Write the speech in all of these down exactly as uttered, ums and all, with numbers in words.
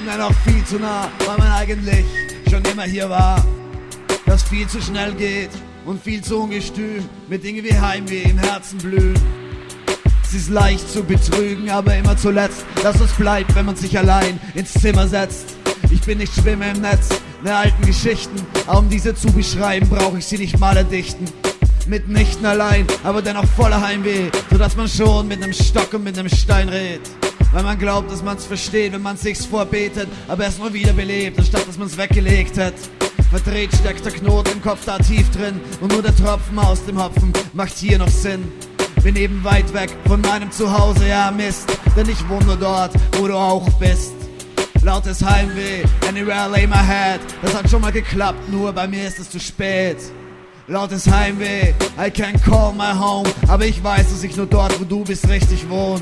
mir noch viel zu nah, weil man eigentlich schon immer hier war. Das viel zu schnell geht und viel zu ungestüm, mit Dingen wie Heimweh im Herzen blühen. Es ist leicht zu betrügen, aber immer zuletzt, dass es bleibt, wenn man sich allein ins Zimmer setzt. Ich bin nicht Schwimmer im Netz, ne alten Geschichten, aber um diese zu beschreiben, brauche ich sie nicht mal erdichten. Mitnichten allein, aber dennoch voller Heimweh, sodass man schon mit nem Stock und mit nem Stein redet. Weil man glaubt, dass man's versteht, wenn man sich's vorbetet, aber erst nur wiederbelebt, anstatt dass man's weggelegt hat. Verdreht steckt der Knoten im Kopf da tief drin und nur der Tropfen aus dem Hopfen macht hier noch Sinn. Bin eben weit weg von meinem Zuhause, ja Mist, denn ich wohne nur dort, wo du auch bist. Lautes Heimweh, anywhere I lay my head, das hat schon mal geklappt, nur bei mir ist es zu spät. Lautes Heimweh, I can't call my home, aber ich weiß, dass ich nur dort, wo du bist, richtig wohne.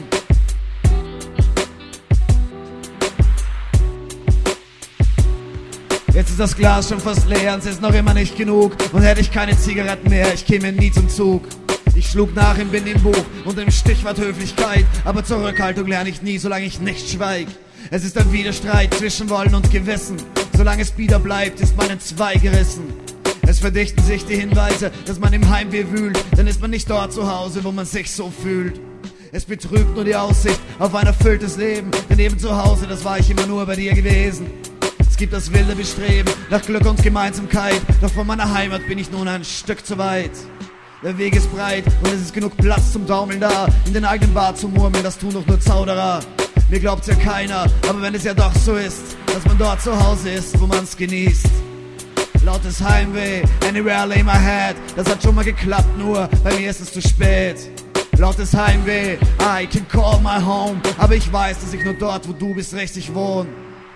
Jetzt ist das Glas schon fast leer und es ist noch immer nicht genug. Und hätte ich keine Zigaretten mehr, ich käme nie zum Zug. Ich schlug nach im Binding-Buch und im Stichwort Höflichkeit, aber Zurückhaltung lerne ich nie, solange ich nicht schweig. Es ist ein Widerstreit zwischen Wollen und Gewissen. Solange es bieder bleibt, ist man in zwei gerissen. Es verdichten sich die Hinweise, dass man im Heimweh wühlt, dann ist man nicht dort zu Hause, wo man sich so fühlt. Es betrügt nur die Aussicht auf ein erfülltes Leben, denn eben zu Hause, das war ich immer nur bei dir gewesen. Es gibt das wilde Bestreben nach Glück und Gemeinsamkeit, doch von meiner Heimat bin ich nun ein Stück zu weit. Der Weg ist breit und es ist genug Platz zum Daumeln da, in den eigenen Bart zu murmeln, das tun doch nur Zauderer. Mir glaubt's ja keiner, aber wenn es ja doch so ist, dass man dort zu Hause ist, wo man's genießt. Lautes Heimweh, anywhere I lay my head, das hat schon mal geklappt, nur bei mir ist es zu spät. Lautes Heimweh, I can call my home, aber ich weiß, dass ich nur dort, wo du bist, richtig wohne.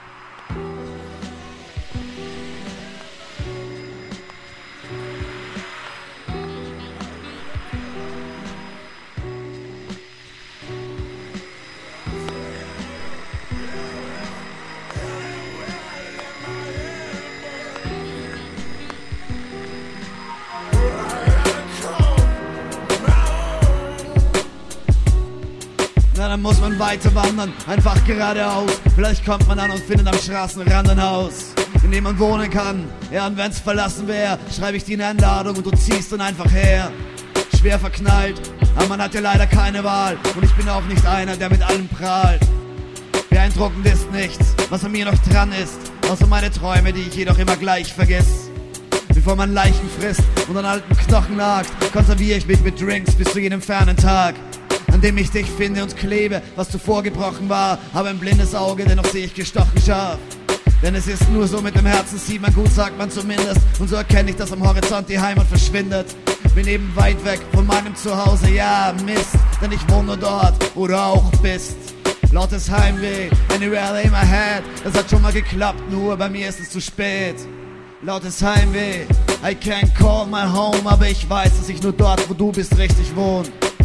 Na, dann muss man weiter wandern, einfach geradeaus. Vielleicht kommt man an und findet am Straßenrand ein Haus, in dem man wohnen kann. Ja, und wenn's verlassen wäre, schreibe ich dir eine Einladung und du ziehst dann einfach her. Schwer verknallt, aber man hat ja leider keine Wahl. Und ich bin auch nicht einer, der mit allem prahlt. Beeindruckend ist nichts, was an mir noch dran ist, außer meine Träume, die ich jedoch immer gleich vergiss. Bevor man Leichen frisst und an alten Knochen nagt, konserviere ich mich mit Drinks bis zu jenem fernen Tag, an dem ich dich finde und klebe, was zuvor gebrochen war. Habe ein blindes Auge, dennoch sehe ich gestochen scharf. Denn es ist nur so, mit dem Herzen sieht man gut, sagt man zumindest. Und so erkenne ich, dass am Horizont die Heimat verschwindet. Bin eben weit weg von meinem Zuhause, ja Mist, denn ich wohne nur dort, wo du auch bist. Lautes Heimweh, anywhere I lay my head, das hat schon mal geklappt, nur bei mir ist es zu spät. Lautes Heimweh, I can't call my home, aber ich weiß, dass ich nur dort, wo du bist, richtig wohne.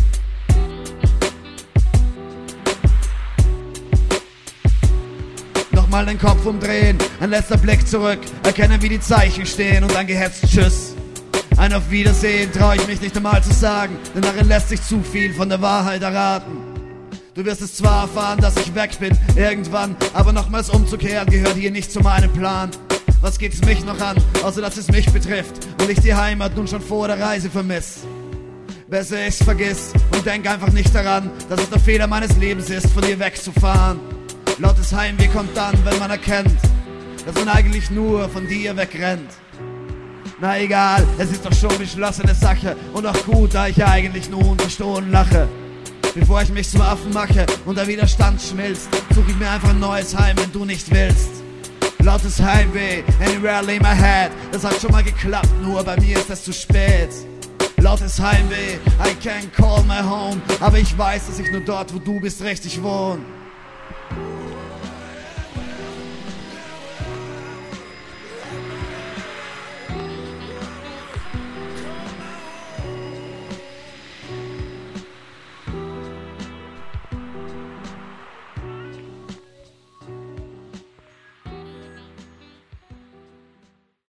Mal den Kopf umdrehen, ein letzter Blick zurück, erkennen wie die Zeichen stehen und ein gehetzt Tschüss. Ein Auf Wiedersehen traue ich mich nicht einmal zu sagen, denn darin lässt sich zu viel von der Wahrheit erraten. Du wirst es zwar erfahren, dass ich weg bin, irgendwann, aber nochmals umzukehren gehört hier nicht zu meinem Plan. Was geht's mich noch an, außer dass es mich betrifft und ich die Heimat nun schon vor der Reise vermiss. Besser ich's vergiss und denk einfach nicht daran, dass es der Fehler meines Lebens ist, von dir wegzufahren. Lautes Heimweh kommt dann, wenn man erkennt, dass man eigentlich nur von dir wegrennt. Na egal, es ist doch schon beschlossene Sache und auch gut, da ich eigentlich nur unverstohlen lache. Bevor ich mich zum Affen mache und der Widerstand schmilzt, such ich mir einfach ein neues Heim, wenn du nicht willst. Lautes Heimweh, anywhere I lay my head, das hat schon mal geklappt, nur bei mir ist es zu spät. Lautes Heimweh, I can't call my home, aber ich weiß, dass ich nur dort, wo du bist, richtig wohne.